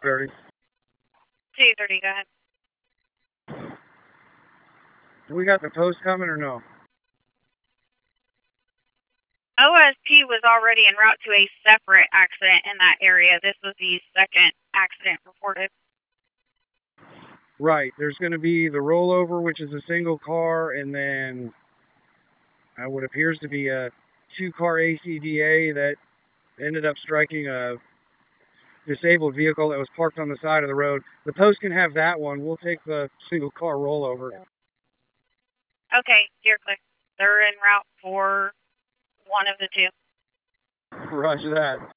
230. 230, go ahead. Do we got the post coming or no? OSP was already en route to a separate accident in that area. This was the second accident reported. Right. There's going to be the rollover, which is a single car, and then what appears to be a 2-car ACDA that ended up striking a disabled vehicle that was parked on the side of the road. The post can have that one. We'll take the single car rollover. Okay, you're clear. They're en route for one of the two. Roger that.